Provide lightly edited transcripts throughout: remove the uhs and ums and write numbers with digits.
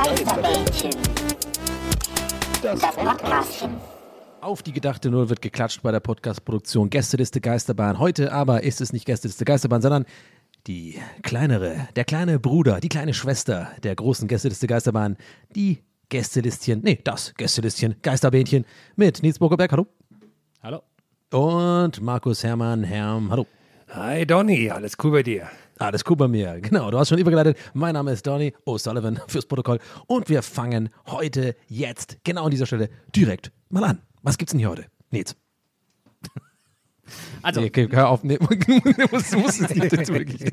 Geisterbällchen. Das Podcastchen. Auf die gedachte Null wird geklatscht bei der Podcast-Produktion Gästeliste Geisterbahn. Heute aber ist es nicht Gästeliste Geisterbahn, sondern der kleine Bruder, die kleine Schwester der großen Gästeliste Geisterbahn, das Gästelistchen Geisterbähnchen mit Nils Burgerberg, hallo. Hallo. Und Markus Hermann, hallo. Hi Donny, alles cool bei dir? Alles cool bei mir, genau, du hast schon übergeleitet. Mein Name ist Donny O'Sullivan fürs Protokoll und wir fangen jetzt, genau an dieser Stelle, direkt mal an. Was gibt's denn hier heute? Nils. Also, okay, hör auf. Nee, muss es nicht dazu wirklich.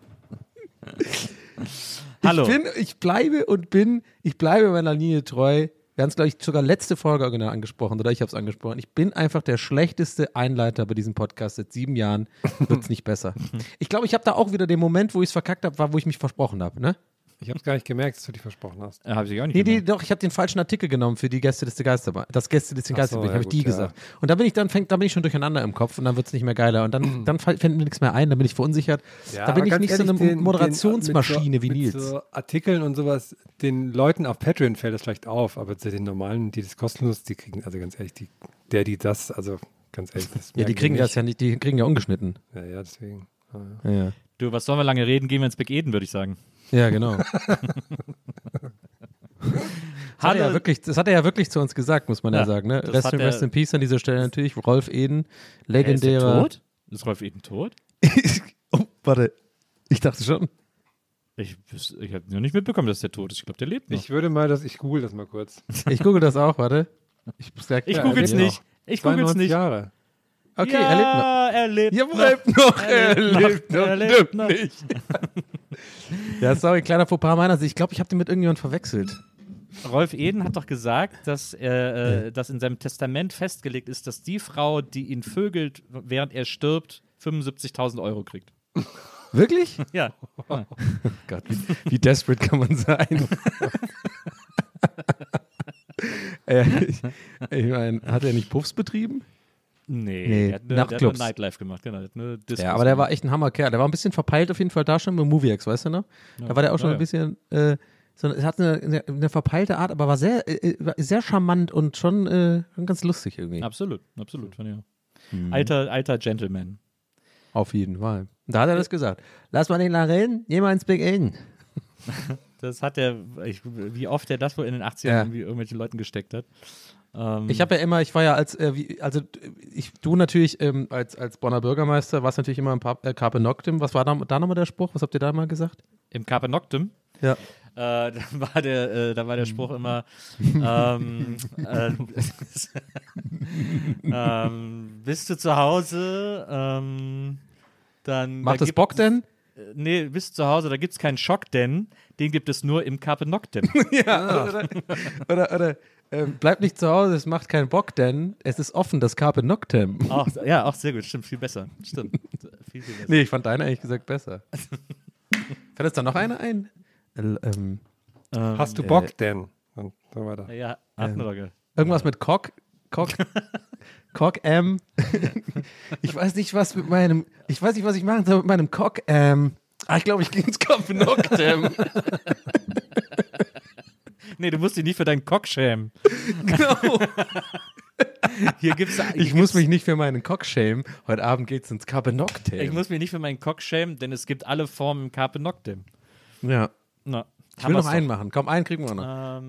Hallo. Ich bleibe meiner Linie treu. Wir haben es, glaube ich, sogar letzte Folge original angesprochen, oder ich habe es angesprochen. Ich bin einfach der schlechteste Einleiter bei diesem Podcast. Seit 7 Jahren wird es nicht besser. Ich glaube, ich habe da auch wieder den Moment, wo ich es verkackt habe, war, wo ich mich versprochen habe, ne? Ich habe es gar nicht gemerkt, dass du dich versprochen hast. Habe ich auch nicht Nee, doch, ich habe den falschen Artikel genommen für die Gästeliste Geisterbahn. Das Gästeliste Geisterbahn, habe ich die gesagt. Und da bin ich schon durcheinander im Kopf und dann wird es nicht mehr geiler. Und dann fällt mir nichts mehr ein, dann bin ich verunsichert. Ja, da bin ich nicht ehrlich, so eine Moderationsmaschine wie Nils. Mit so Artikeln und sowas, den Leuten auf Patreon fällt das vielleicht auf, aber zu den normalen, die das kostenlos, die kriegen, also ganz ehrlich, ganz ehrlich. Das Ja, die kriegen das ja nicht, die kriegen ja ungeschnitten. Ja, deswegen. Ja. Du, was sollen wir lange reden? Gehen wir ins Big Eden, würde ich sagen. Ja, genau. Das hat er ja wirklich zu uns gesagt, muss man ja sagen. Ne? Rest in Peace an dieser Stelle natürlich. Rolf Eden, legendärer. Ist er tot? Ist Rolf Eden tot? Oh, warte. Ich dachte schon. Ich habe noch nicht mitbekommen, dass der tot ist. Ich glaube, der lebt noch. Ich google das mal kurz. Ich google das auch, warte. Ich google es nicht. Ich google es nicht. Jahre. Okay, ja, er lebt noch. Er lebt noch. Er lebt noch. Nicht. Ja, sorry, kleiner Fauxpas meiner Sicht. Ich glaube, ich habe den mit irgendjemandem verwechselt. Rolf Eden hat doch gesagt, dass dass in seinem Testament festgelegt ist, dass die Frau, die ihn vögelt, während er stirbt, 75.000 Euro kriegt. Wirklich? Ja. Oh Gott, wie desperate kann man sein? Ich meine, hat er nicht Puffs betrieben? Nee, der hat nur Nightlife gemacht, genau. Ja, aber der war echt ein Hammerkerl. Der war ein bisschen verpeilt auf jeden Fall da schon mit MovieX, weißt du noch? Da war der auch schon ein bisschen, es hat eine verpeilte Art, aber war sehr charmant und schon ganz lustig irgendwie. Absolut, fand ich auch. Alter Gentleman. Auf jeden Fall. Da hat er das gesagt. Lass mal den da reden, geh mal ins Big Eden. Das hat wie oft er das wohl in den 80ern irgendwie irgendwelchen Leuten gesteckt hat. Du natürlich als Bonner Bürgermeister warst natürlich immer im Carpe Noctem. Was war da nochmal der Spruch? Was habt ihr da mal gesagt? Im Carpe Noctem? Ja. Da war der Spruch immer bist du zu Hause, dann macht es Bock denn? Nee, bist du zu Hause, da gibt es keinen Schock, denn den gibt es nur im Carpe Noctem. Ja, oder bleib nicht zu Hause, es macht keinen Bock, denn es ist offen, das Carpe Noctem. Auch sehr gut, stimmt, viel besser. Stimmt, viel besser. Nee, ich fand deine ehrlich gesagt besser. Fällt uns da noch eine ein? Hast du Bock denn? Und so weiter. Ja, Attenrogge. Irgendwas mit Cock Ich weiß nicht, was ich machen soll mit meinem Cock ich glaube, ich gehe ins Carpe Noctem. Nee, du musst dich nicht für deinen Cock schämen. Genau. Ich muss mich nicht für meinen Cock schämen. Heute Abend geht's ins Carpe Noctem. Ich muss mich nicht für meinen Cock schämen, denn es gibt alle Formen im Carpe Noctem. Ja. Na, ich will noch einen machen. Komm, einen kriegen wir noch.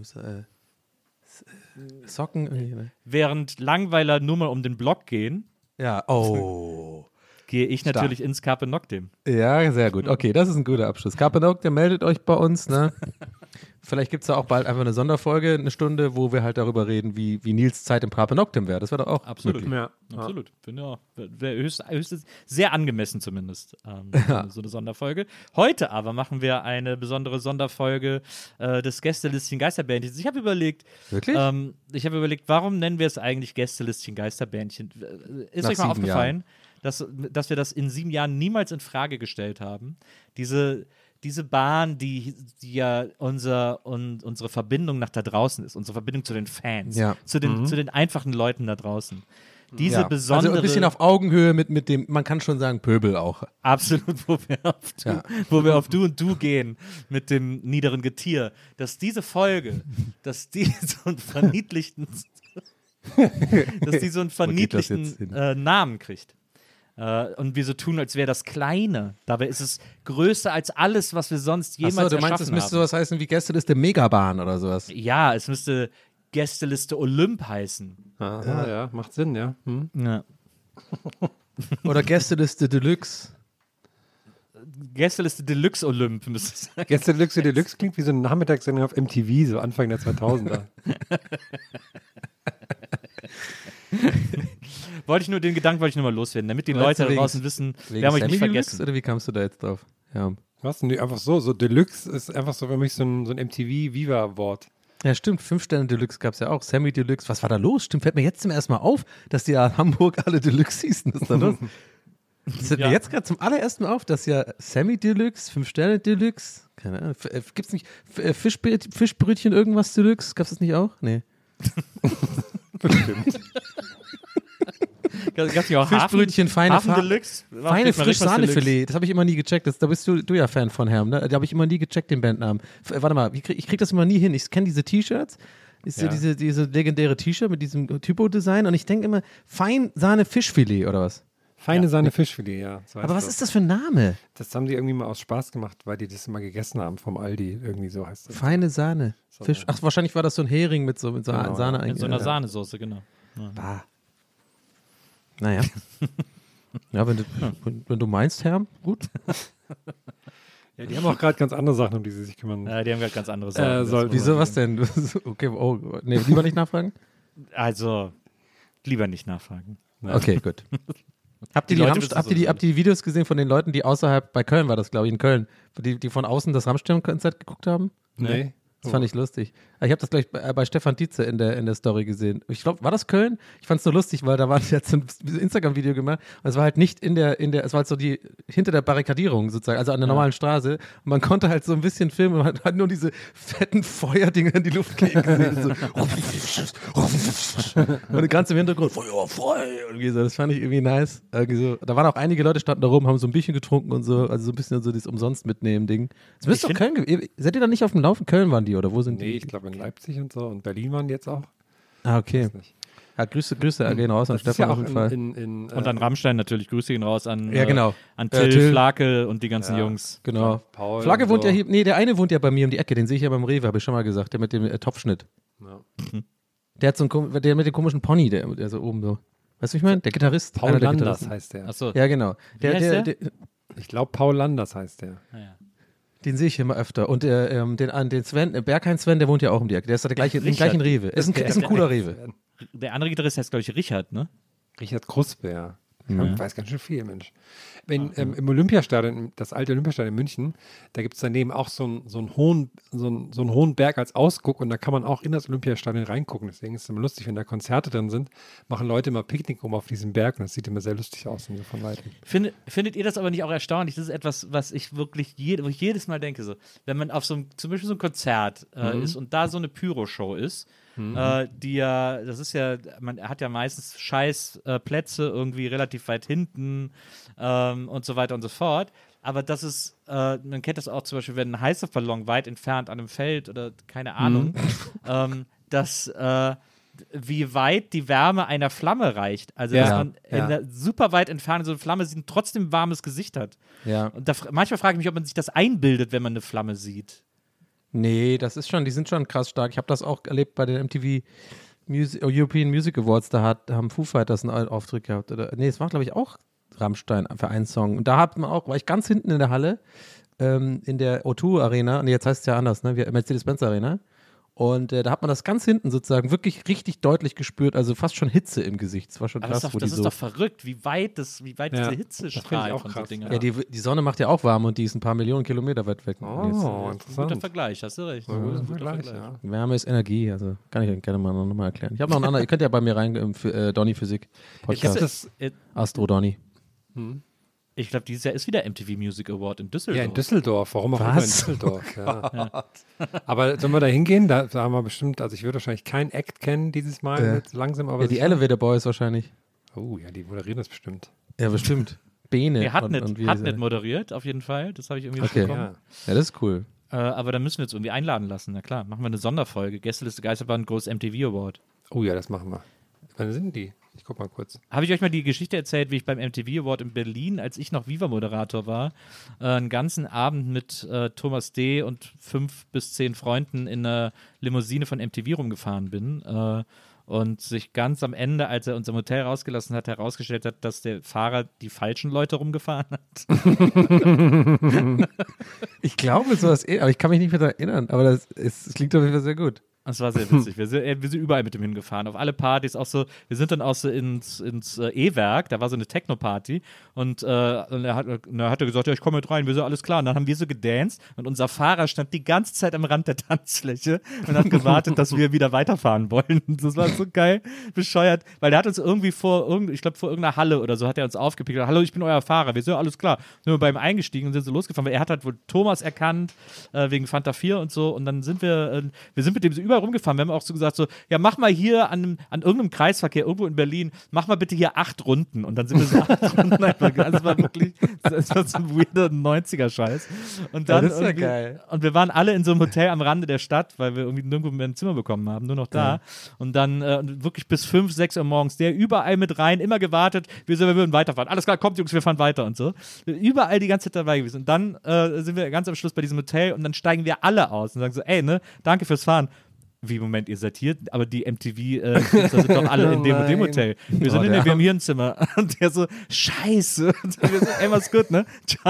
Socken. Während Langweiler nur mal um den Block gehen. Ja, gehe ich natürlich ins Carpe Noctem. Ja, sehr gut. Okay, das ist ein guter Abschluss. Carpe Noctem, meldet euch bei uns, ne? Vielleicht gibt es da auch bald einfach eine Sonderfolge, eine Stunde, wo wir halt darüber reden, wie Nils Zeit im Carpe Noctem wäre. Das wäre doch auch absolut. Ja. Absolut. Finde auch. Wäre höchstens sehr angemessen zumindest, so eine Sonderfolge. Heute aber machen wir eine besondere Sonderfolge des Gästelistchen Geisterbändchens. Ich habe überlegt, warum nennen wir es eigentlich Gästelistchen Geisterbändchen? Ist euch mal aufgefallen, dass wir das in 7 Jahren niemals in Frage gestellt haben? Diese Bahn, die ja unsere Verbindung nach da draußen ist, unsere Verbindung zu den Fans, zu den einfachen Leuten da draußen. diese Ja. besondere. Also ein bisschen auf Augenhöhe mit dem, man kann schon sagen, Pöbel auch. Absolut, wo wir auf Du und Du gehen mit dem niederen Getier, dass diese Folge, dass die so einen verniedlichten, Namen kriegt. Und wir so tun, als wäre das Kleine. Dabei ist es größer als alles, was wir sonst jemals Achso, du meinst, erschaffen es müsste haben. sowas heißen wie Gästeliste Megabahn oder sowas. Ja, es müsste Gästeliste Olymp heißen. Aha, ja, macht Sinn, ja. Hm. Ja. Oder Gästeliste Deluxe. Gästeliste Deluxe Olymp müsste es sein. Gäste Deluxe klingt wie so eine Nachmittagssendung auf MTV, so Anfang der 2000er. Den Gedanken wollte ich nur mal loswerden, damit die Meinst Leute du da draußen wissen, Wegen wir haben euch nicht Sammy Deluxe, vergessen. oder wie kamst du da jetzt drauf? Ja. Was? Nee, einfach so Deluxe ist einfach so für mich so ein MTV-Viva-Wort. Ja, stimmt. 5 Sterne Deluxe gab es ja auch. Sammy Deluxe. Was war da los? Stimmt, fällt mir jetzt zum ersten Mal auf, dass die ja in Hamburg alle Deluxe hießen. Was ist da los? Das fällt mir jetzt gerade zum allerersten Mal auf, dass ja Sammy Deluxe, 5 Sterne Deluxe, keine Ahnung, gibt's nicht Fischbrötchen irgendwas Deluxe? Gab's das nicht auch? Nee. Gab's nicht auch Fischbrötchen, Hafen Deluxe? Feine Frisch-Sahne-Filet. Das habe ich immer nie gecheckt. Da bist du ja Fan von Herm, ne? Da habe ich immer nie gecheckt, den Bandnamen. Warte mal, ich krieg das immer nie hin. Ich kenne diese T-Shirts. Ist ja diese legendäre T-Shirt mit diesem Typo-Design und ich denke immer, Fein-Sahne-Fischfilet oder was? Feine Sahne Fischfilet, ja. So Aber was heißt ist das für ein Name? das? Das haben die irgendwie mal aus Spaß gemacht, weil die das immer gegessen haben vom Aldi. Irgendwie so heißt das. Feine Sahne. Fisch. Ach, wahrscheinlich war das so ein Hering mit so Genau, Sahne In eigentlich. so einer Ja. Sahnesoße, genau. Bah. Naja. Ja, wenn du meinst, Herr, gut. Ja, die haben auch gerade ganz andere Sachen, um die sie sich kümmern. Die haben gerade ganz andere Sachen. sollten wir- Wieso, was denn? Okay, oh, nee, lieber nicht nachfragen? Also, lieber nicht nachfragen. Okay, gut. Habt ihr Die die, Leute wissen habt ihr sowieso die Videos gesehen von den Leuten, die außerhalb, bei Köln war das, glaube ich, in Köln, die von außen das Rammstein-Konzert geguckt haben? Nee. Das fand ich lustig. Ich habe das gleich bei Stefan Tietze in der Story gesehen. Ich glaube, war das Köln? Ich fand es so lustig, weil da war jetzt ein Instagram-Video gemacht und es war halt nicht es war halt so hinter der Barrikadierung sozusagen, also an der normalen Straße. Und man konnte halt so ein bisschen filmen und man hat halt nur diese fetten Feuerdinger in die Luft gehen gesehen. So. Und ganz im Hintergrund, Feuer frei. Irgendwie so. Das fand ich irgendwie nice. Irgendwie so. Da waren auch einige Leute, standen da rum, haben so ein Bierchen getrunken und so, also so ein bisschen so dieses Umsonst-Mitnehmen-Ding. Das müsste doch Köln gewesen. Seid ihr da nicht auf dem Laufen? Köln waren die, oder wo sind die? Nee, ich glaube in Leipzig und so. Und Berlin waren die jetzt auch. Ah, okay. Weiß nicht. Ja, Grüße gehen raus an Das ist Stefan ja auf auch jeden Fall. Und an Rammstein natürlich. Grüße gehen raus an, Ja, genau. an Till, Till. Flake und die ganzen Jungs. Genau. Paul Flagge und wohnt so. ja hier, nee, der eine wohnt ja bei mir um die Ecke, den sehe ich ja beim Rewe, habe ich schon mal gesagt, der mit dem Topfschnitt. Ja. Der hat der mit dem komischen Pony, der so oben so. Weißt du, wie ich meine? Der Gitarrist. Paul einer der Landers Gitarristen. heißt der. Achso. Ja, genau. heißt der? Ich glaube, Paul Landers heißt der. Den sehe ich immer öfter. Und den Sven, Bergheim Sven, der wohnt ja auch um die Ecke. Der ist da im gleichen Rewe. Ist ein cooler Rewe. Der andere Gitarrist heißt, glaube ich, Richard, ne? Richard Kruspe, ja. Ich weiß ganz schön viel, Mensch. Im Olympiastadion, das alte Olympiastadion in München, da gibt es daneben auch so einen hohen Berg als Ausguck und da kann man auch in das Olympiastadion reingucken. Deswegen ist es immer lustig, wenn da Konzerte drin sind, machen Leute immer Picknick auf diesem Berg und das sieht immer sehr lustig aus, so von Weitem. Findet ihr das aber nicht auch erstaunlich? Das ist etwas, was ich wirklich wo ich jedes Mal denke, so, wenn man auf zum Beispiel so ein Konzert ist und da so eine Pyro-Show ist, die ja, man hat ja meistens scheiß Plätze irgendwie relativ weit hinten und so weiter und so fort. Aber das ist, man kennt das auch zum Beispiel, wenn ein heißer Ballon weit entfernt an einem Feld oder keine Ahnung, dass wie weit die Wärme einer Flamme reicht. Also, dass man in der super weit entfernt so eine Flamme sieht und trotzdem ein warmes Gesicht hat. Ja. Und manchmal frage ich mich, ob man sich das einbildet, wenn man eine Flamme sieht. Nee, die sind schon krass stark. Ich habe das auch erlebt bei den MTV European Music Awards. Da haben Foo Fighters einen Auftritt gehabt. Nee, es war, glaube ich, auch Rammstein für einen Song. Und da war ich ganz hinten in der Halle, in der O2 Arena. Nee, jetzt heißt es ja anders, ne? Mercedes-Benz Arena. Und da hat man das ganz hinten sozusagen wirklich richtig deutlich gespürt, also fast schon Hitze im Gesicht. Das war schon Aber krass. das ist doch verrückt, wie weit diese Hitze das find strahlt ich auch von so krass. Dingen. Ja, die Sonne macht ja auch warm und die ist ein paar Millionen Kilometer weit weg. Oh, Guter interessant. Vergleich, hast du recht. Guter Vergleich, ja. Wärme ist Energie, also kann ich gerne mal nochmal erklären. Ich habe noch einen anderen, ihr könnt ja bei mir rein im Donny Physik Podcast. Astro Donny. Ich glaube, dieses Jahr ist wieder MTV Music Award in Düsseldorf. Ja, in Düsseldorf. Warum auch immer in Was? Düsseldorf? Ja. Aber sollen wir da hingehen? Da haben wir bestimmt, also ich würde wahrscheinlich keinen Act kennen dieses Mal, jetzt langsam, aber Ja, die sicher. Elevator Boys wahrscheinlich. Oh ja, die moderieren das bestimmt. Ja, bestimmt. Bene. Nee, hat wie nicht moderiert, auf jeden Fall. Das habe ich irgendwie Okay. mitbekommen. Ja. Ja, das ist cool. Aber da müssen wir uns irgendwie einladen lassen. Na klar, machen wir eine Sonderfolge. Gästeliste Geisterbahn, groß MTV Award. Oh ja, das machen wir. Wann sind die? Ich guck mal kurz. Habe ich euch mal die Geschichte erzählt, wie ich beim MTV Award in Berlin, als ich noch Viva-Moderator war, einen ganzen Abend mit Thomas D. und 5 bis 10 Freunden in einer Limousine von MTV rumgefahren bin und sich ganz am Ende, als er uns im Hotel rausgelassen hat, herausgestellt hat, dass der Fahrer die falschen Leute rumgefahren hat. Ich glaube sowas, aber ich kann mich nicht mehr daran erinnern. Aber das klingt auf jeden Fall sehr gut. Das war sehr witzig. Wir sind überall mit dem hingefahren. Auf alle Partys auch so. Wir sind dann auch so ins E-Werk. Da war so eine Techno-Party. Und er hat gesagt, ja, ich komme mit rein. Wir so, alles klar. Und dann haben wir so gedanced. Und unser Fahrer stand die ganze Zeit am Rand der Tanzfläche und hat gewartet, dass wir wieder weiterfahren wollen. Das war so geil, bescheuert. Weil der hat uns irgendwie vor irgendeiner Halle oder so hat er uns aufgepickt. Hallo, ich bin euer Fahrer. Wir so, ja, alles klar. Sind wir beim Eingestiegen und sind so losgefahren. Weil er hat halt wohl Thomas erkannt, wegen Fanta 4 und so. Und dann sind wir sind mit dem so überall rumgefahren. Wir haben auch so gesagt, so, ja, mach mal hier an irgendeinem Kreisverkehr, irgendwo in Berlin, mach mal bitte hier 8 Runden. Und dann sind wir so 8 Runden einfach gegangen. Das war wirklich, das war so ein weirder 90er-Scheiß. Und dann das ist ja geil. Und wir waren alle in so einem Hotel am Rande der Stadt, weil wir irgendwie nirgendwo mehr ein Zimmer bekommen haben, nur noch da. Ja. Und dann wirklich bis 5, 6 Uhr morgens, der überall mit rein, immer gewartet, wir würden weiterfahren. Alles klar, kommt Jungs, wir fahren weiter und so. Überall die ganze Zeit dabei gewesen. Und dann sind wir ganz am Schluss bei diesem Hotel und dann steigen wir alle aus und sagen so, ey, ne, danke fürs Fahren. Wie, Moment, ihr seid hier, aber die MTV, da sind doch alle in dem und dem Hotel. Wir sind wir haben hier ein Zimmer. Und der so, scheiße. Und wir so, ey, was gut, ne? Ciao.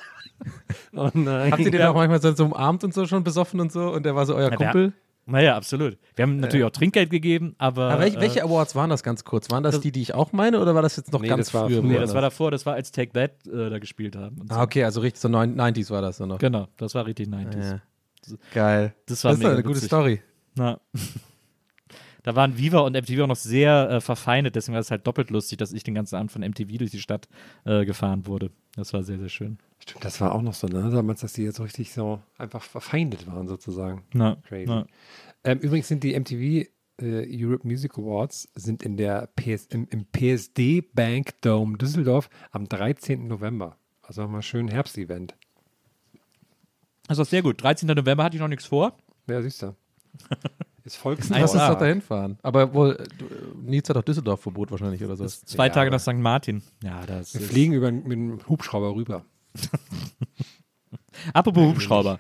Oh nein. Habt ihr den auch manchmal so umarmt und so schon besoffen und so? Und der war so euer Kumpel? Naja, absolut. Wir haben natürlich auch Trinkgeld gegeben, aber welche Awards waren das ganz kurz? Waren das die ich auch meine oder war das jetzt noch ganz früher? Nee, das war davor, das war als Take That da gespielt haben. Und so. Okay, also richtig so 90s war das so noch. Genau, das war richtig 90s. Ja. Geil. Das war mega eine gute Story. Na. Da waren Viva und MTV auch noch sehr verfeindet, deswegen war es halt doppelt lustig, dass ich den ganzen Abend von MTV durch die Stadt gefahren wurde. Das war sehr, sehr schön. Stimmt, das war auch noch so, ne? Damals, dass die jetzt so richtig so einfach verfeindet waren, sozusagen. Crazy. Übrigens sind die MTV Europe Music Awards sind in der im PSD Bank Dome Düsseldorf am 13. November. Also mal schön Herbstevent. Also sehr gut. 13. November hatte ich noch nichts vor. Ja, siehst du. Ist Lass uns doch dahin fahren. Aber wohl, Nils hat doch Düsseldorf-Verbot wahrscheinlich oder so. 2 Tage nach St. Martin. Ja, das Wir fliegen mit dem Hubschrauber rüber. Apropos Hubschrauber.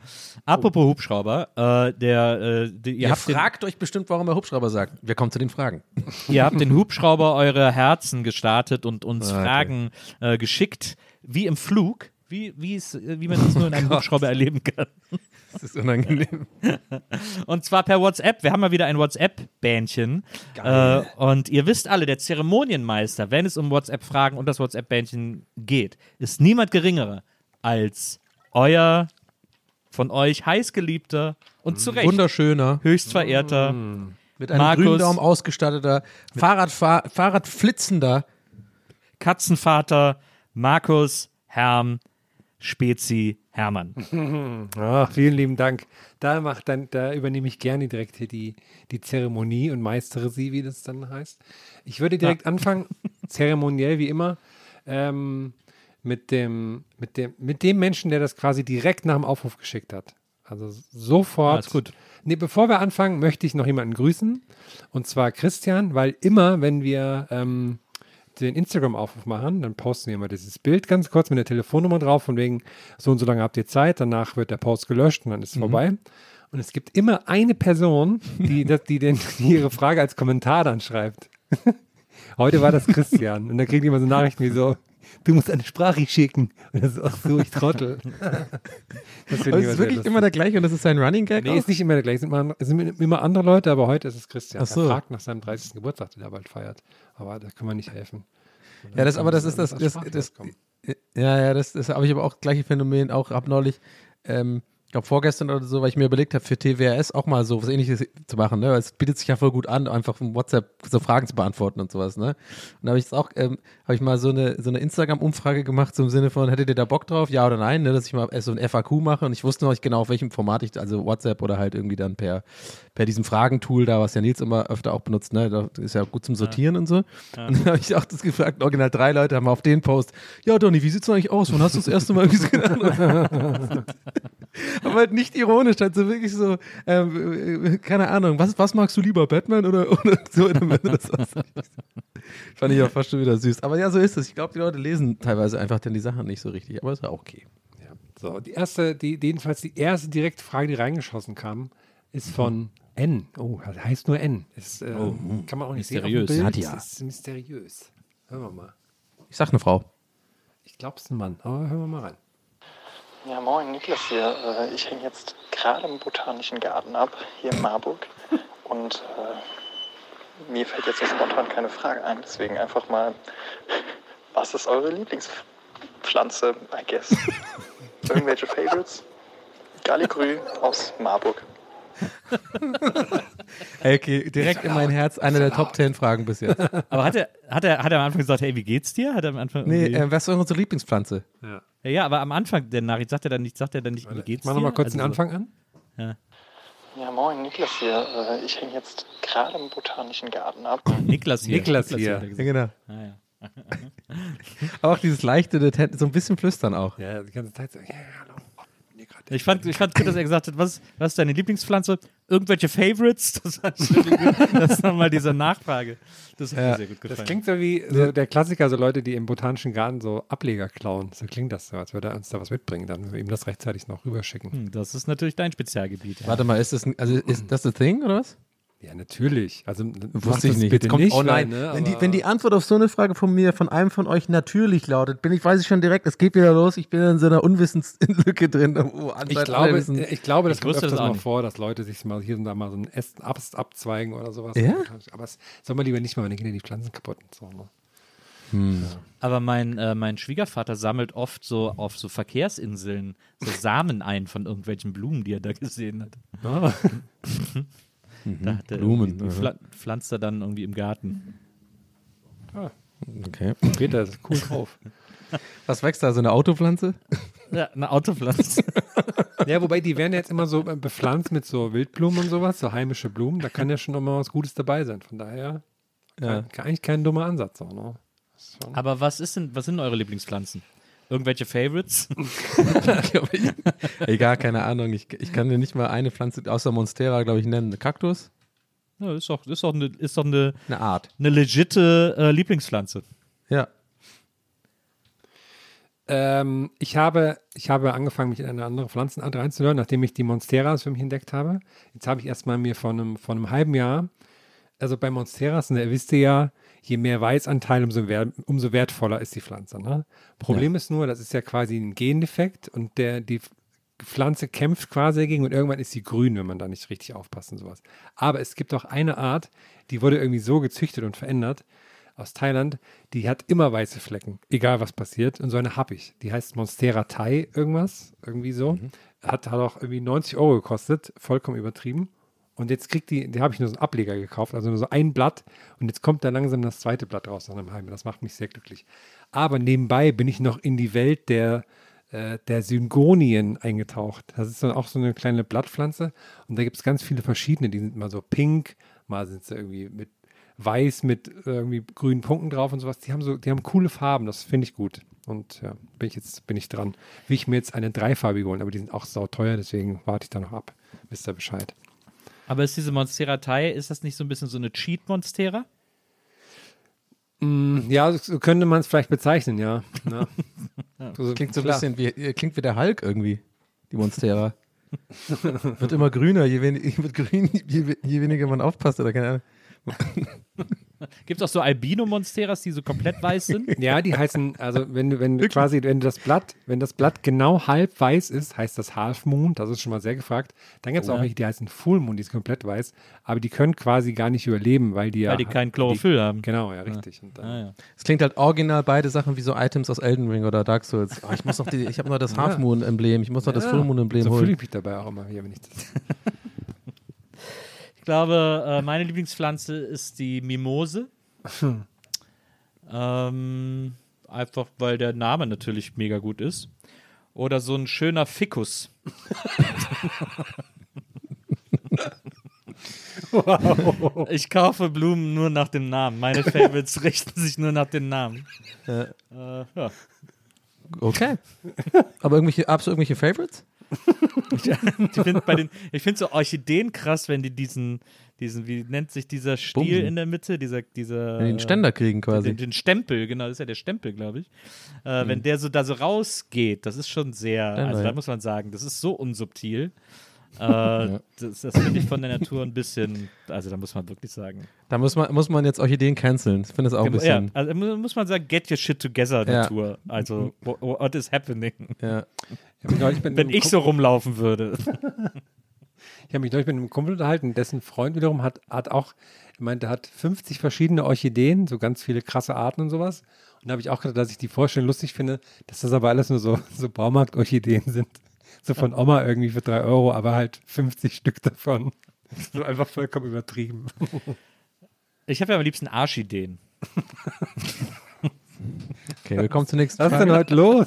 Ihr fragt euch bestimmt, warum er Hubschrauber sagt. Wir kommen zu den Fragen. Ihr habt den Hubschrauber eurer Herzen gestartet und uns Fragen geschickt, wie im Flug, wie man das nur in einem Hubschrauber erleben kann. Das ist unangenehm. Und zwar per WhatsApp. Wir haben mal wieder ein WhatsApp-Bähnchen. Und ihr wisst alle, der Zeremonienmeister, wenn es um WhatsApp-Fragen und das WhatsApp-Bähnchen geht, ist niemand geringerer als euer, von euch heißgeliebter und zu Recht wunderschöner, höchst verehrter, mit einem grünen Daumen ausgestatteter, Fahrradflitzender Katzenvater Markus Herm Spezi Hermann. Vielen lieben Dank. Da übernehme ich gerne direkt hier die Zeremonie und meistere sie, wie das dann heißt. Ich würde direkt anfangen, zeremoniell wie immer, mit dem Menschen, der das quasi direkt nach dem Aufruf geschickt hat. Also sofort. Alles gut. Nee, bevor wir anfangen, möchte ich noch jemanden grüßen. Und zwar Christian, weil immer, wenn wir den Instagram-Aufruf machen, dann posten wir immer dieses Bild ganz kurz mit der Telefonnummer drauf, von wegen so und so lange habt ihr Zeit, danach wird der Post gelöscht und dann ist es vorbei. Und es gibt immer eine Person, die ihre Frage als Kommentar dann schreibt. Heute war das Christian. Und dann kriegt immer so Nachrichten wie so, du musst eine Sprache schicken. Und das ist auch so, ich Trottel. Das ist wirklich immer der gleiche und das ist ein Running Gag? Nee, ist nicht immer der gleiche. Es sind immer andere Leute, aber heute ist es Christian. Ach so. Er fragt nach seinem 30. Geburtstag, den er bald feiert. Aber da kann man nicht helfen. Ja, das habe ich aber auch gleiche Phänomen, auch ab neulich glaube vorgestern oder so, weil ich mir überlegt habe, für TWRS auch mal so was Ähnliches zu machen, ne? Es bietet sich ja voll gut an, einfach von WhatsApp so Fragen zu beantworten und sowas, ne? Und da habe ich jetzt auch, habe ich mal so eine Instagram-Umfrage gemacht, so im Sinne von, hättet ihr da Bock drauf, ja oder nein, ne? Dass ich mal so ein FAQ mache und ich wusste noch nicht genau, auf welchem Format ich, also WhatsApp oder halt irgendwie dann per diesem Fragentool da, was ja Nils immer öfter auch benutzt, ne? Das ist ja gut zum Sortieren und so. Ja. Und dann habe ich auch das gefragt, original 3 Leute haben auf den Post, ja Donny, wie sieht's eigentlich aus? Wann hast du das erste Mal gesehen? Aber halt nicht ironisch, halt so wirklich so, keine Ahnung, was magst du lieber, Batman oder so in der Mitte? Das fand ich auch fast schon wieder süß. Aber ja, so ist es. Ich glaube, die Leute lesen teilweise einfach dann die Sachen nicht so richtig, aber ist ja auch okay. Ja. So, jedenfalls die erste direkte Frage, die reingeschossen kam, ist von N. Oh, das heißt nur N. Ist, kann man auch nicht mysteriös. sehen. Nadja. Das ist mysteriös. Hören wir mal. Ich sag eine Frau. Ich glaube, es ist ein Mann, aber hören wir mal rein. Ja, moin, Niklas hier. Ich hänge jetzt gerade im Botanischen Garten ab, hier in Marburg. Und mir fällt jetzt so spontan keine Frage ein. Deswegen einfach mal, was ist eure Lieblingspflanze, I guess? Irgendwelche Favorites? Galligrü aus Marburg. Okay, direkt in mein Herz, eine der Top 10 Fragen bis jetzt. Aber hat er am Anfang gesagt, hey, wie geht's dir? Hat er am Anfang Nee, was ist unsere Lieblingspflanze? ja, aber am Anfang der Nachricht sagt er dann nicht, wie geht's dir? Mach nochmal kurz Also den Anfang an. Ja, moin, Niklas hier. Ich hänge jetzt gerade im Botanischen Garten ab. Niklas hier. Niklas hier. hat er Ja, gesagt. genau. Ah, ja. Aber auch dieses leichte, so ein bisschen flüstern auch. Ja, die ganze Zeit so, ja, hallo. Ich fand gut, dass er gesagt hat, was ist deine Lieblingspflanze? Irgendwelche Favorites? Das ist nochmal diese Nachfrage. Das hat mir sehr gut gefallen. Das klingt so wie so der Klassiker, so Leute, die im Botanischen Garten so Ableger klauen. So klingt das so, als würde er uns da was mitbringen, dann wir ihm das rechtzeitig noch rüberschicken. Das ist natürlich dein Spezialgebiet. Ja. Warte mal, ist das the thing oder was? Ja, natürlich. Also Wusste ich nicht. Bitte Jetzt kommt, nicht, oh nein, weil, wenn die Antwort auf so eine Frage von mir, von einem von euch natürlich lautet, weiß ich schon direkt, es geht wieder los, ich bin in so einer Unwissenslücke drin. Ich glaube, das kommt wusste öfters das auch mal nicht. vor, dass Leute sich mal hier und da mal so einen Ast abzweigen oder sowas. Ja? Aber es soll man lieber nicht mal, wenn die Pflanzen kaputt und so. Ne? Aber mein Schwiegervater sammelt oft so auf so Verkehrsinseln so Samen ein von irgendwelchen Blumen, die er da gesehen hat. Ah. Da hat er Blumen, die pflanzt er dann irgendwie im Garten. Okay. Peter ist cool drauf. Was wächst da, so eine Autopflanze? Ja, eine Autopflanze. Ja, wobei die werden jetzt immer so bepflanzt mit so Wildblumen und sowas, so heimische Blumen. Da kann ja schon noch mal was Gutes dabei sein. Von daher eigentlich kein dummer Ansatz. Auch, ne? Aber was sind eure Lieblingspflanzen? Irgendwelche Favorites? Egal, keine Ahnung. Ich kann dir nicht mal eine Pflanze außer Monstera, glaube ich, nennen. Eine Kaktus? Ja, ist doch eine Eine Art. legitime Lieblingspflanze. Ja. Ich habe angefangen, mich in eine andere Pflanzenart reinzuhören, nachdem ich die Monsteras für mich entdeckt habe. Jetzt habe ich erstmal mir von einem halben Jahr, also bei Monsteras, ne, ihr wisst ja, je mehr Weißanteil, umso wertvoller ist die Pflanze. Ne? Problem ist nur, das ist ja quasi ein Gendefekt und die Pflanze kämpft quasi dagegen und irgendwann ist sie grün, wenn man da nicht richtig aufpasst und sowas. Aber es gibt auch eine Art, die wurde irgendwie so gezüchtet und verändert, aus Thailand, die hat immer weiße Flecken, egal was passiert. Und so eine habe ich. Die heißt Monstera Thai irgendwas, irgendwie so. Hat auch irgendwie 90 € gekostet, vollkommen übertrieben. Und jetzt die habe ich nur so einen Ableger gekauft, also nur so ein Blatt. Und jetzt kommt da langsam das zweite Blatt raus nach einem halben. Das macht mich sehr glücklich. Aber nebenbei bin ich noch in die Welt der Syngonien eingetaucht. Das ist dann auch so eine kleine Blattpflanze. Und da gibt es ganz viele verschiedene. Die sind mal so pink, mal sind sie irgendwie mit weiß mit irgendwie grünen Punkten drauf und sowas. Die haben coole Farben, das finde ich gut. Und ja, bin ich dran. Will ich mir jetzt eine dreifarbige holen, aber die sind auch sauteuer, deswegen warte ich da noch ab. Wisst ihr Bescheid. Aber ist diese Monstera Thai, ist das nicht so ein bisschen so eine Cheat-Monstera? Ja, so könnte man es vielleicht bezeichnen, ja. Das klingt so ein bisschen klingt wie der Hulk irgendwie, die Monstera. Wird immer grüner, je weniger man aufpasst oder keine Ahnung. Gibt es auch so Albino-Monsteras, die so komplett weiß sind? Ja, die heißen, also wenn das Blatt genau halb weiß ist, heißt das Half Moon, das ist schon mal sehr gefragt. Dann gibt es auch welche, die heißen Full Moon, die ist komplett weiß, aber die können quasi gar nicht überleben, weil die kein Chlorophyll haben. Genau, ja, richtig. Und dann, Es klingt halt original beide Sachen wie so Items aus Elden Ring oder Dark Souls. Oh, ich habe noch das Half Moon Emblem, ich muss noch das Full Moon Emblem so holen. fühle ich mich dabei auch immer hier, wenn ich das. Ich glaube, meine Lieblingspflanze ist die Mimose. Einfach, weil der Name natürlich mega gut ist. Oder so ein schöner Ficus. Wow. Ich kaufe Blumen nur nach dem Namen. Meine Favorites richten sich nur nach dem Namen. Ja. Okay. Aber hast du irgendwelche Favorites? Ich finde so Orchideen krass, wenn die diesen, wie nennt sich dieser Stiel Bumsen. in der Mitte? Dieser Den Ständer kriegen quasi. Den Stempel, genau, das ist ja der Stempel, glaube ich. Wenn der so da so rausgeht, das ist schon sehr, also da muss man sagen, das ist so unsubtil. Das finde ich von der Natur ein bisschen, also da muss man wirklich sagen. Da muss man jetzt Orchideen canceln. Ich finde es auch ein bisschen. Ja, also muss man sagen, get your shit together, Natur. Also, what is happening? Ja. Wenn ich so rumlaufen würde. Ich habe mich neulich mit einem Kumpel unterhalten, dessen Freund wiederum hat auch, der hat 50 verschiedene Orchideen, so ganz viele krasse Arten und sowas. Und da habe ich auch gedacht, dass ich die Vorstellung lustig finde, dass das aber alles nur so Baumarkt-Orchideen sind. So von Oma irgendwie für 3 €, aber halt 50 Stück davon. So einfach vollkommen übertrieben. Ich habe ja am liebsten Arschideen. Okay, willkommen zur nächsten Was ist Frage. denn heute los?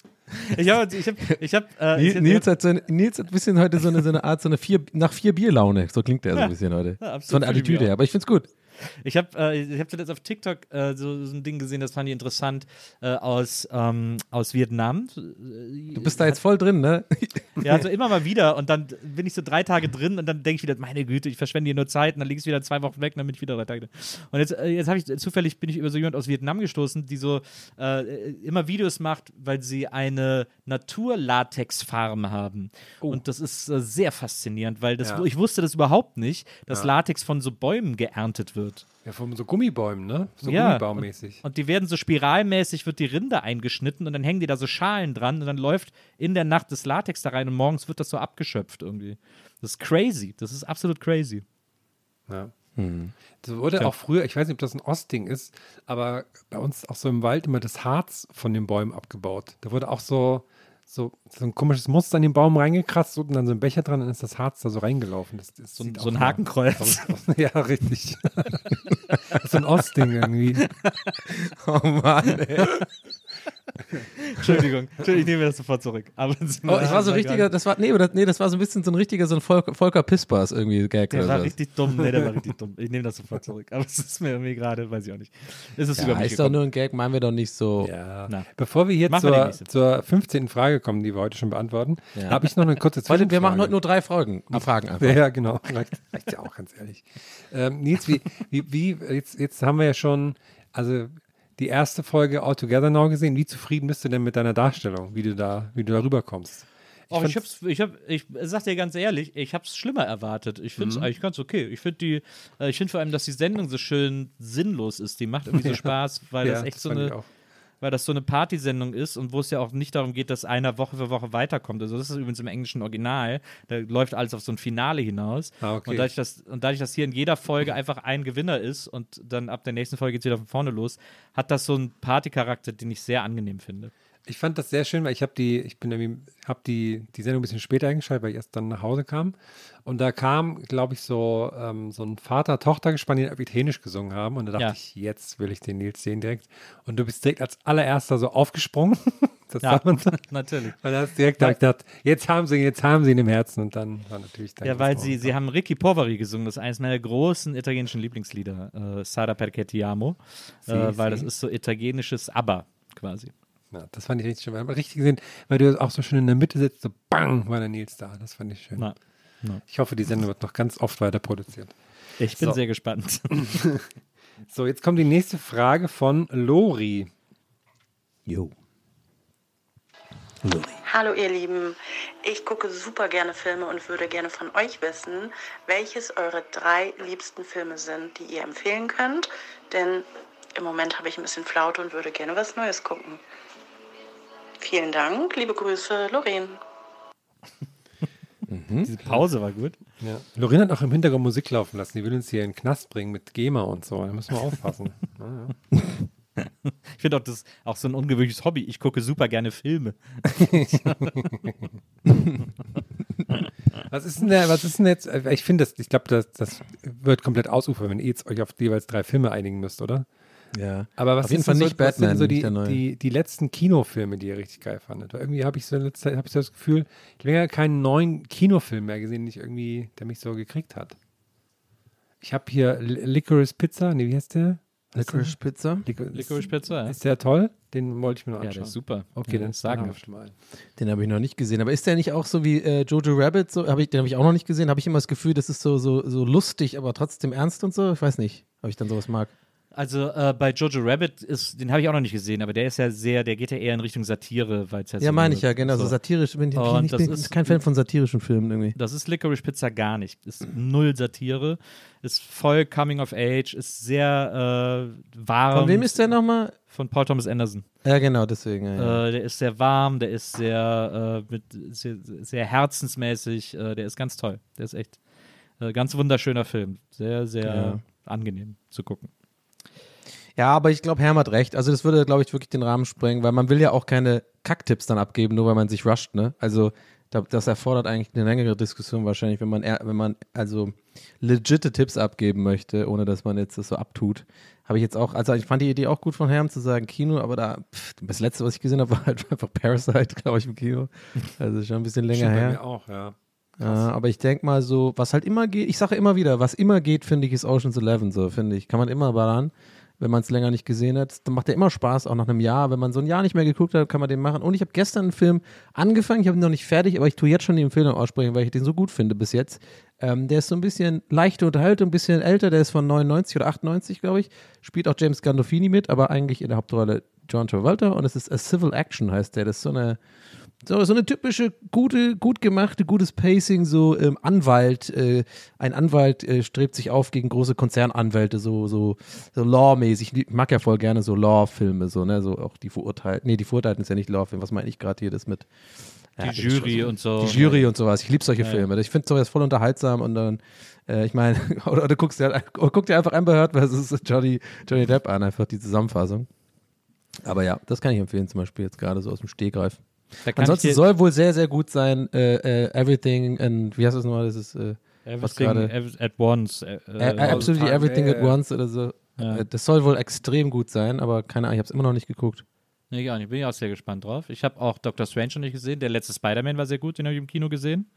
Nils hat ein bisschen heute so eine Art, nach 4 Bier-Laune. So klingt der so ein bisschen heute. Ja, so eine Attitüde her, aber ich finde es gut. Ich hab zuletzt auf TikTok so ein Ding gesehen, das fand ich interessant, aus Vietnam. Du bist da jetzt voll drin, ne? Ja, also immer mal wieder und dann bin ich so 3 Tage drin und dann denke ich wieder, meine Güte, ich verschwende hier nur Zeit und dann liege ich wieder 2 Wochen weg und dann bin ich wieder 3 Tage drin. Und jetzt bin ich über so jemand aus Vietnam gestoßen, die so immer Videos macht, weil sie eine Natur-Latex-Farm haben. Und das ist sehr faszinierend, weil ich wusste das überhaupt nicht, dass Latex von so Bäumen geerntet wird. Ja, von so Gummibäumen, ne? So Ja, Gummibaumäßig. und die werden so spiralmäßig, wird die Rinde eingeschnitten und dann hängen die da so Schalen dran und dann läuft in der Nacht das Latex da rein und morgens wird das so abgeschöpft irgendwie. Das ist crazy. Das ist absolut crazy. Ja. Das wurde auch früher, ich weiß nicht, ob das ein Ostding ist, aber bei uns auch so im Wald immer das Harz von den Bäumen abgebaut. Da wurde auch so ein komisches Muster an den Baum reingekratzt und dann so ein Becher dran, dann ist das Harz da so reingelaufen. Das So ein Hakenkreuz. Ja, richtig. So ein Ostding irgendwie. Oh Mann, ey. Entschuldigung, ich nehme das sofort zurück. Aber Ich war so richtiger, das war so ein bisschen so ein Volker Pispers irgendwie Gag. Der oder war so. richtig dumm. Nee, der war richtig dumm. Ich nehme das sofort zurück. Aber es ist mir gerade, weiß ich auch nicht. Es ist über mich Ist doch nur ein Gag, meinen wir doch nicht so. Ja. Na. Bevor wir hier Machen wir die nächste. zur 15. Frage kommen, die wir heute schon beantworten, habe ich noch eine kurze Zwischenfrage. Wir machen heute nur 3 Fragen einfach. Ja, genau. Reicht ja auch, ganz ehrlich. Nils, jetzt haben wir ja schon, also die erste Folge All Together Now gesehen. Wie zufrieden bist du denn mit deiner Darstellung, wie du da rüberkommst? Ich sag dir ganz ehrlich, ich habe es schlimmer erwartet. Ich finde es eigentlich ganz okay. Ich finde vor allem, dass die Sendung so schön sinnlos ist. Die macht irgendwie so Spaß, weil das echt weil das so eine Partysendung ist und wo es ja auch nicht darum geht, dass einer Woche für Woche weiterkommt. Also das ist übrigens im englischen Original. Da läuft alles auf so ein Finale hinaus. Okay. Und dadurch, dass hier in jeder Folge einfach ein Gewinner ist und dann ab der nächsten Folge geht es wieder von vorne los, hat das so einen Partycharakter, den ich sehr angenehm finde. Ich fand das sehr schön, weil ich habe die Sendung ein bisschen später eingeschaltet, weil ich erst dann nach Hause kam. Und da kam, glaube ich, so ein Vater-Tochter-Gespann, die Italienisch gesungen haben. Und da dachte ich, jetzt will ich den Nils sehen direkt. Und du bist direkt als allererster so aufgesprungen. Das Ja, sagt man so. natürlich. Und da hast du direkt gedacht, jetzt haben sie ihn im Herzen. Und dann war natürlich dann. Ja, weil sie haben Ricky Poveri gesungen, das ist eines meiner großen italienischen Lieblingslieder, Sara perché ti amo, weil das ist so italienisches ABBA quasi. Ja, das fand ich richtig schön. Aber richtig gesehen, weil du auch so schön in der Mitte sitzt, so bang, war der Nils da. Das fand ich schön. Na. Ich hoffe, die Sendung wird noch ganz oft weiter produziert. Ich bin sehr gespannt. So, jetzt kommt die nächste Frage von Lori. Jo. Lori. Hallo ihr Lieben, ich gucke super gerne Filme und würde gerne von euch wissen, welches eure 3 liebsten Filme sind, die ihr empfehlen könnt. Denn im Moment habe ich ein bisschen Flaute und würde gerne was Neues gucken. Vielen Dank, liebe Grüße, Lorraine. Diese Pause war gut. Ja. Lorraine hat auch im Hintergrund Musik laufen lassen. Die will uns hier in den Knast bringen mit GEMA und so. Da müssen wir aufpassen. Ich finde auch das auch so ein ungewöhnliches Hobby. Ich gucke super gerne Filme. Was ist denn jetzt? Ich finde, ich glaube, das wird komplett ausufern, wenn ihr jetzt euch auf jeweils 3 Filme einigen müsst, oder? Ja. Aber was Auf jeden ist Fall denn nicht was sind Batman, so nicht der neue. die letzten Kinofilme, die ihr richtig geil fandet? Weil irgendwie habe ich so in letzter Zeit das Gefühl, ich habe länger keinen neuen Kinofilm mehr gesehen, der mich so gekriegt hat. Ich habe hier Licorice Pizza, nee, wie heißt der? Licorice Pizza? Licorice Pizza, ja. Ist der toll? Den wollte ich mir noch Ja, anschauen. der ist super. Okay, Ja, dann das sagen sagen wir wir. schon mal. Den habe ich noch nicht gesehen. Aber ist der nicht auch so wie Jojo Rabbit? So, den habe ich auch noch nicht gesehen. Habe ich immer das Gefühl, das ist so lustig, aber trotzdem ernst und so? Ich weiß nicht, ob ich dann sowas mag. Also bei Jojo Rabbit den habe ich auch noch nicht gesehen, aber der ist ja der geht ja eher in Richtung Satire, weil es ja Ja, meine ich ja, genau. So satirisch. Ich bin kein Fan von satirischen Filmen irgendwie. Das ist Licorice Pizza gar nicht. Ist null Satire, ist voll Coming of Age, ist sehr warm. Von wem ist der nochmal? Von Paul Thomas Anderson. Ja, genau, deswegen. Ja. Der ist sehr warm, der ist sehr sehr herzensmäßig, der ist ganz toll. Der ist echt ganz wunderschöner Film. Sehr, sehr angenehm zu gucken. Ja, aber ich glaube, Herm hat recht. Also das würde, glaube ich, wirklich den Rahmen sprengen, weil man will ja auch keine Kacktipps dann abgeben, nur weil man sich rusht, ne? Also das erfordert eigentlich eine längere Diskussion wahrscheinlich, wenn man also legitte Tipps abgeben möchte, ohne dass man jetzt das so abtut. Habe ich jetzt auch, also ich fand die Idee auch gut von Herm zu sagen Kino, aber das Letzte, was ich gesehen habe, war halt einfach Parasite, glaube ich, im Kino. Also schon ein bisschen länger her. Bei mir auch, ja. Ja, aber ich denke mal so, was halt immer geht, ich sage immer wieder, was immer geht, finde ich, ist Ocean's 11, so finde ich. Kann man immer ballern. Wenn man es länger nicht gesehen hat, dann macht der immer Spaß, auch nach einem Jahr. Wenn man so ein Jahr nicht mehr geguckt hat, kann man den machen. Und ich habe gestern einen Film angefangen, ich habe ihn noch nicht fertig, aber ich tue jetzt schon die Empfehlung aussprechen, weil ich den so gut finde bis jetzt. Der ist so ein bisschen leichte Unterhaltung, ein bisschen älter, der ist von 99 oder 98, glaube ich. Spielt auch James Gandolfini mit, aber eigentlich in der Hauptrolle John Travolta. Und es ist A Civil Action, heißt der. Das ist so eine typische, gut gemachte, gutes Pacing, so Anwalt, ein Anwalt strebt sich auf gegen große Konzernanwälte, so Law-mäßig. Ich mag ja voll gerne so Law-Filme, so, ne, so auch die Verurteilten ist ja nicht Law-Film, was meine ich gerade hier, das mit Die Jury und so. Die Jury und sowas, ich liebe solche Filme. Ich finde sowas voll unterhaltsam und dann, ich meine, oder du guck dir einfach Amber Heard versus Johnny Depp an, einfach die Zusammenfassung. Aber ja, das kann ich empfehlen, zum Beispiel jetzt gerade so aus dem Stegreif. Ansonsten soll wohl sehr, sehr gut sein, Everything and, wie heißt das nochmal, das ist, Everything at Once. Absolutely Everything at Once oder so. Ja. Das soll wohl extrem gut sein, aber keine Ahnung, ich habe es immer noch nicht geguckt. Nee, gar nicht. Bin ich auch sehr gespannt drauf. Ich habe auch Doctor Strange noch nicht gesehen. Der letzte Spider-Man war sehr gut, den habe ich im Kino gesehen.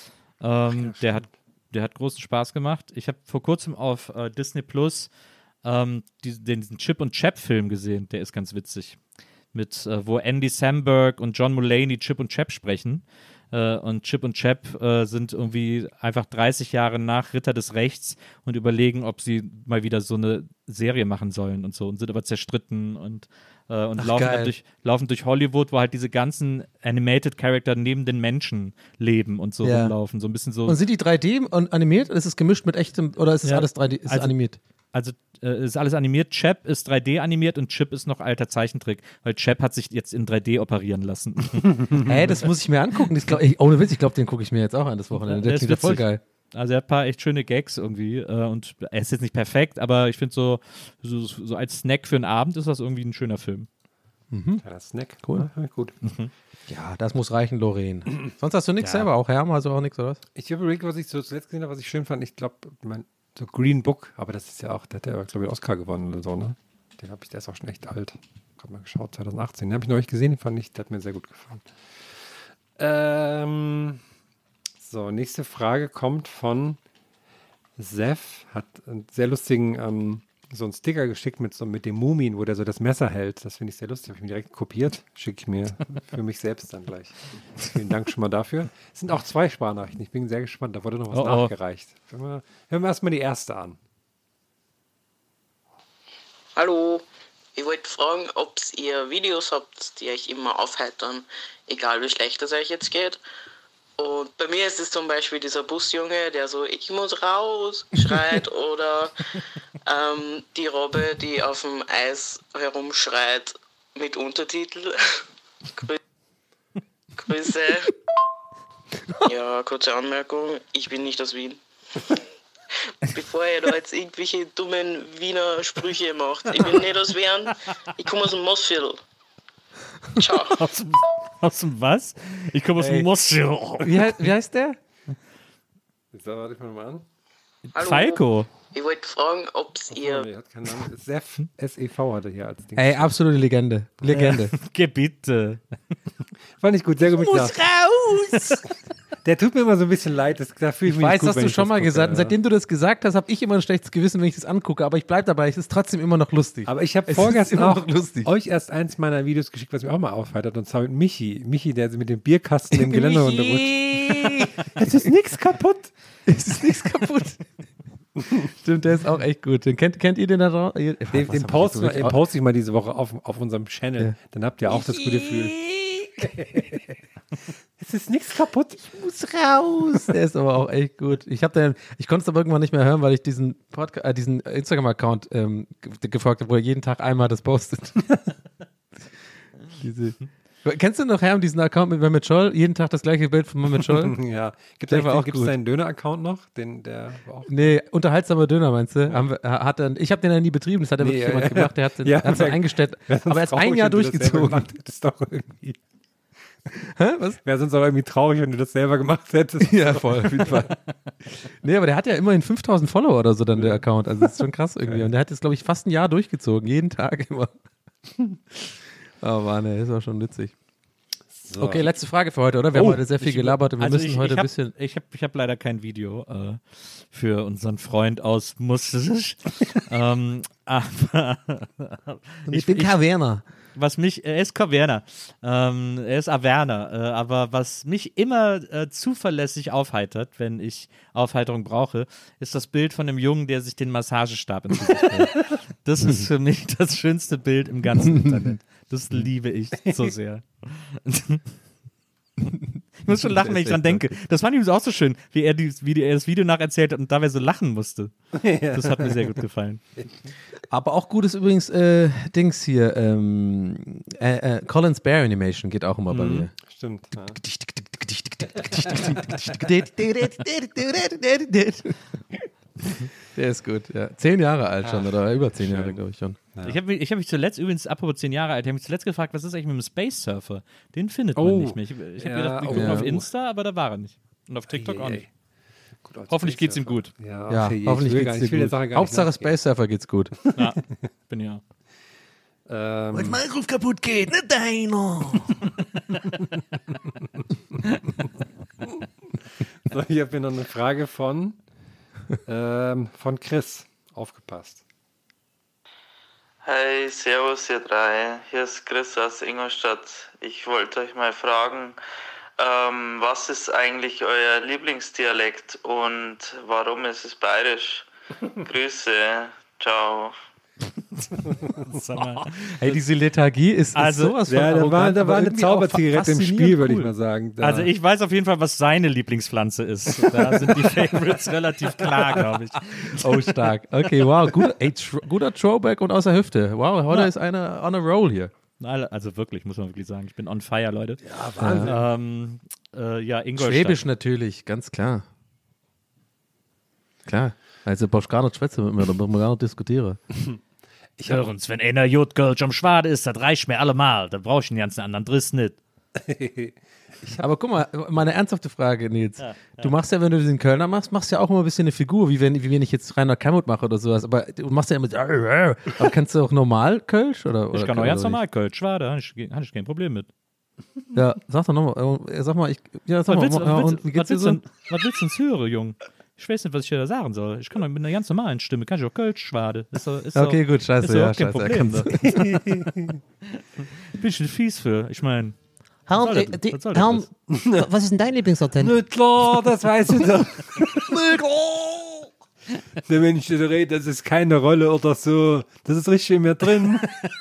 Der hat großen Spaß gemacht. Ich habe vor kurzem auf Disney Plus diesen Chip und Chap-Film gesehen. Der ist ganz witzig. Wo Andy Samberg und John Mulaney Chip und Chap sprechen. Und Chip und Chap sind irgendwie einfach 30 Jahre nach Ritter des Rechts und überlegen, ob sie mal wieder so eine Serie machen sollen und so und sind aber zerstritten und laufen durch Hollywood, wo halt diese ganzen Animated Charakter neben den Menschen leben und so rumlaufen. So ein bisschen so. Und sind die 3D und animiert? Ist es gemischt mit echtem oder ist es alles 3D? Ist es animiert? Also ist alles animiert. Chap ist 3D animiert und Chip ist noch alter Zeichentrick, weil Chap hat sich jetzt in 3D operieren lassen. Hey, das muss ich mir angucken. Ohne Witz, ich glaube, den gucke ich mir jetzt auch an das Wochenende. Der klingt ja voll geil. Also er hat ein paar echt schöne Gags irgendwie und er ist jetzt nicht perfekt, aber ich finde so als Snack für einen Abend ist das irgendwie ein schöner Film. Ja, Snack. Cool. Ja, gut. Ja, das muss reichen, Lorraine. Sonst hast du nichts selber, auch Herm, also auch nichts, oder was? Ich habe überlegt, was ich so zuletzt gesehen habe, was ich schön fand. Ich glaube, so Green Book, aber das ist ja auch, der hat ja, glaube ich, einen Oscar gewonnen oder so, ne? Der ist auch schon echt alt. Gerade mal geschaut, 2018. Den habe ich neulich gesehen, der hat mir sehr gut gefallen. So, nächste Frage kommt von Seth, hat einen sehr lustigen so einen Sticker geschickt mit dem Mumin, wo der so das Messer hält. Das finde ich sehr lustig. Habe ich mir direkt kopiert. Schicke ich mir für mich selbst dann gleich. Vielen Dank schon mal dafür. Es sind auch 2 Sprachnachrichten. Ich bin sehr gespannt. Da wurde noch was nachgereicht. Hören wir erstmal die erste an. Hallo, Ich wollte fragen, ob ihr Videos habt, die euch immer aufheitern, egal wie schlecht es euch jetzt geht. Und bei mir ist es zum Beispiel dieser Busjunge, der so, ich muss raus, schreit, oder die Robbe, die auf dem Eis herumschreit mit Untertitel. Grüße. Ja, kurze Anmerkung, ich bin nicht aus Wien. Bevor ihr da jetzt irgendwelche dummen Wiener Sprüche macht, ich bin nicht aus Wien, ich komme aus dem Mossviertel. Ciao. Aus dem was? Ich komme aus dem Mossviertel. Wie heißt der? Jetzt warte ich mal an. Hallo. Falco. Ich wollte fragen, ob ihr... Nee, hat keinen Namen. Sef, S-E-V hatte hier als Ding. Ey, absolute Legende. Legende. Geh bitte. Fand ich gut, sehr gut mitgedacht. Raus! Der tut mir immer so ein bisschen leid, da fühle ich Ich mich weiß, nicht gut, hast wenn du ich schon das mal gucke, gesagt. Und ja. seitdem du das gesagt hast, habe ich immer ein schlechtes Gewissen, wenn ich das angucke. Aber ich bleibe dabei, es ist trotzdem immer noch lustig. Aber ich habe Es ist vorgestern immer auch noch lustig. euch erst eins meiner Videos geschickt, was mich auch mal aufheitert, und zwar mit Michi. Michi, der mit dem Bierkasten im Geländer runterrutscht. Es ist nichts kaputt. Es ist nichts kaputt. Stimmt, der ist auch echt gut. Kennt ihr den da drauf? Den poste ich mal diese Woche auf unserem Channel. Ja. Dann habt ihr auch das gute Gefühl. Es ist nichts kaputt. Muss raus. Der ist aber auch echt gut. Ich konnte es aber irgendwann nicht mehr hören, weil ich diesen Instagram-Account gefolgt habe, wo er jeden Tag einmal das postet. Kennst du noch, Herm, diesen Account mit Mehmet Scholl? Jeden Tag das gleiche Bild von Mehmet Scholl? Ja. Gibt Der war auch es gut. deinen Döner-Account noch? Der war auch Nee, unterhaltsamer Döner, meinst du? Ich habe den ja nie betrieben, das hat ja wirklich jemand gemacht, der hat den eingestellt. Aber er hat ein Jahr durchgezogen. Hättest doch irgendwie. Hä? Was? Wäre sonst auch irgendwie traurig, wenn du das selber gemacht hättest. Ja, voll, auf jeden Fall. Nee, aber der hat ja immerhin 5000 Follower oder so dann, der Account. Also das ist schon krass irgendwie. Und der hat jetzt, glaube ich, fast ein Jahr durchgezogen. Jeden Tag immer. Oh Mann, ey, ist auch schon nützlich. So. Okay, letzte Frage für heute, oder? Wir haben heute sehr viel gelabert und wir müssen heute ein bisschen... Ich hab leider kein Video für unseren Freund aus Musisch. Aber Ich bin Kaverner. er ist Kaverner, er ist Averner, aber was mich immer zuverlässig aufheitert, wenn ich Aufheiterung brauche, ist das Bild von einem Jungen, der sich den Massagestab ins Gesicht hält. Das ist für mich das schönste Bild im ganzen Internet. Das liebe ich so sehr. Ich muss schon lachen, wenn ich dran denke. Das fand ich auch so schön, wie er das Video nacherzählt hat und dabei so lachen musste. Das hat mir sehr gut gefallen. Aber auch gut ist übrigens Dings hier, Collins Bear Animation geht auch immer bei mir. Stimmt. Ja. Der ist gut, ja. 10 Jahre alt schon, oder über 10 Jahre, glaube ich schon. Ja. Ich hab mich zuletzt, übrigens, apropos 10 Jahre alt, ich habe mich zuletzt gefragt, was ist eigentlich mit dem Space Surfer? Den findet man nicht mehr. Ich habe gedacht, wir gucken auf Insta, aber da war er nicht. Und auf TikTok auch nicht. Gut, als Hoffentlich geht's ihm gut. Ja, okay, hoffentlich ich will geht's ich will dir der Sache gut. gar nicht Hauptsache nachgehen. Space Surfer geht's gut. Ja, bin ja. mein Ruf kaputt geht, nicht deiner. So, hier habe ich noch eine Frage von Chris. Aufgepasst. Hey, servus ihr drei. Hier ist Chris aus Ingolstadt. Ich wollte euch mal fragen, was ist eigentlich euer Lieblingsdialekt und warum ist es bayerisch? Grüße. Ciao. Sag mal. Hey, diese Lethargie ist sowas von Ja, da war arrogant, aber eine irgendwie auch Zauberzigarette im Spiel, faszinierend würde ich cool. mal sagen. Da. Also ich weiß auf jeden Fall, was seine Lieblingspflanze ist. Da sind die Favorites relativ klar, glaube ich. Oh, stark. Okay, wow. Guter Throwback und aus der Hüfte. Wow, heute ist einer on a roll hier. Also wirklich, muss man wirklich sagen. Ich bin on fire, Leute. Ja, Wahnsinn. Ingolstadt. Schwäbisch natürlich, ganz klar. Klar. Also brauchst gar nicht schwätzen mit mir, da brauchen wir gar nicht diskutieren. Hörens, wenn einer Jodgölsch am Schwade ist, das reicht mir allemal. Da brauche ich den ganzen anderen Driss nicht. Aber guck mal, meine ernsthafte Frage, Nils. Du machst ja, wenn du diesen Kölner machst ja auch immer ein bisschen eine Figur, wie wenn ich jetzt Rainer Kalmuth mache oder sowas. Aber du machst ja immer so, aber kannst du auch normal Kölsch? Oder Ich kann auch ganz normal Kölsch, Schwade, habe ich kein Problem mit. Ja, sag doch nochmal. Sag mal, Was wie geht's dir so? willst du denn hören, Jung? Ich weiß nicht, was ich dir da sagen soll. Ich kann doch mit einer ganz normalen Stimme, kann ich auch Kölsch schwade. Okay, gut, scheiße, ist doch ja, auch kein scheiße. Problem. Bisschen fies für, ich meine. Was ist denn dein Lieblingsakzent? Na klar, das weiß ich doch. Wenn ich so rede, das ist keine Rolle oder so. Das ist richtig in mir drin.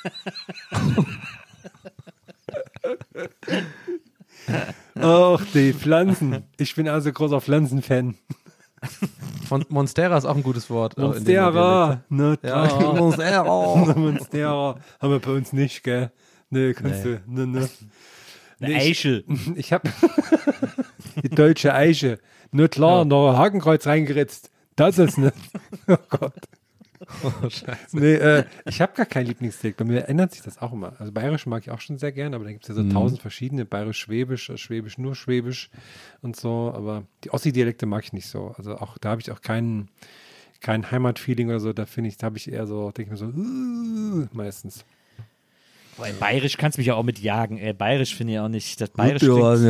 Ach, die Pflanzen. Ich bin also großer Pflanzenfan. Monstera ist auch ein gutes Wort. Monstera. Ja, Monstera. Monstera. Haben wir bei uns nicht, gell? Nee, kannst du. Nee. Eine Eichel. Ich habe die deutsche Eiche. Nur klar, noch ein Hakenkreuz reingeritzt. Das ist nicht. Oh Gott. Oh, scheiße. Nee, ich habe gar kein Lieblingsdialekt. Bei mir ändert sich das auch immer. Also Bayerisch mag ich auch schon sehr gern, aber da gibt es ja so 1000 verschiedene. Bayerisch-Schwäbisch, Schwäbisch nur Schwäbisch und so. Aber die Ossi-Dialekte mag ich nicht so. Also auch da habe ich auch kein Heimatfeeling oder so. Da habe ich eher so, denke ich mir so, meistens. Boah, Bayerisch kannst du mich ja auch mit jagen. Bayerisch finde ich auch nicht. Das Bayerisch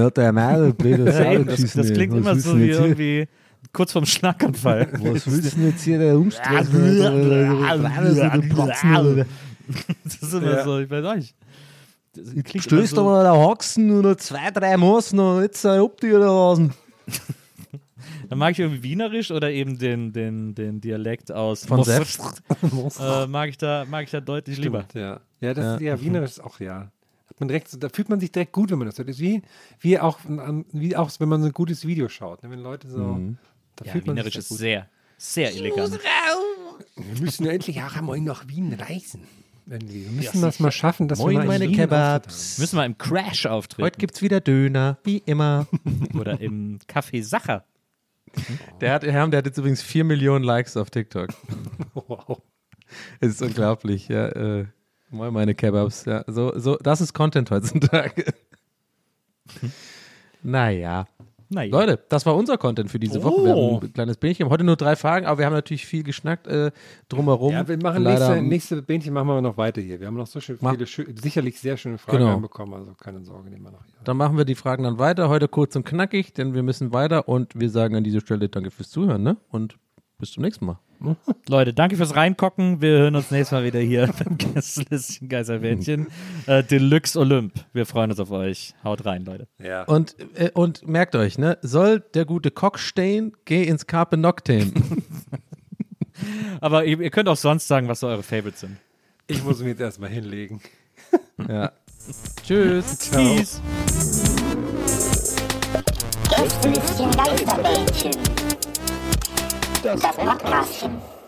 das klingt immer so wie irgendwie kurz vorm Schlaganfall. Was willst du denn jetzt hier der Umstreit? Das ist immer so, ich weiß auch nicht. Du stößt aber der Haxen oder 2, 3 Maßen und jetzt sei ob die oder was. Dann mag ich irgendwie Wienerisch oder eben den Dialekt aus Von selbst. mag ich da deutlich lieber. Ja, Wienerisch ist auch, ja. Hat man direkt, da fühlt man sich direkt gut, wenn man das hört. Das ist wie auch, wenn man so ein gutes Video schaut. Ne? Wenn Leute so, da fühlt man Wienerisch sich ist gut. sehr, sehr elegant. Wir müssen ja endlich auch einmal nach Wien reisen. Irgendwie. Wir müssen das mal schaffen, dass Moin, wir mal meine in Wien Kebabs. Müssen wir im Crash auftreten. Heute gibt's wieder Döner, wie immer. Oder im Café Sacher. Der hat jetzt übrigens 4 Millionen Likes auf TikTok. Wow. Es ist unglaublich, ja. Moin, meine Kebabs. Ja, so, das ist Content heutzutage. Naja. Leute, das war unser Content für diese Woche. Wir haben ein kleines Bähnchen. Heute nur 3 Fragen, aber wir haben natürlich viel geschnackt drumherum. Ja, wir machen nächste Bähnchen machen wir noch weiter hier. Wir haben noch so viele, sicherlich sehr schöne Fragen bekommen, also keine Sorge, nehmen wir noch hier. Dann machen wir die Fragen dann weiter. Heute kurz und knackig, denn wir müssen weiter und wir sagen an dieser Stelle danke fürs Zuhören, ne? Und bis zum nächsten Mal. Leute, danke fürs Reingucken. Wir hören uns nächstes Mal wieder hier beim Gästelistchen Geisterbähnchen. Deluxe Olymp. Wir freuen uns auf euch. Haut rein, Leute. Ja. Und merkt euch, ne? Soll der gute Cock stehen, geh ins Carpe Noctem. Aber ihr könnt auch sonst sagen, was so eure Favorites sind. Ich muss mich jetzt erstmal hinlegen. Ja. Tschüss. Ciao. Peace. Gästelistchen Geisterbällchen. Das Podcastchen.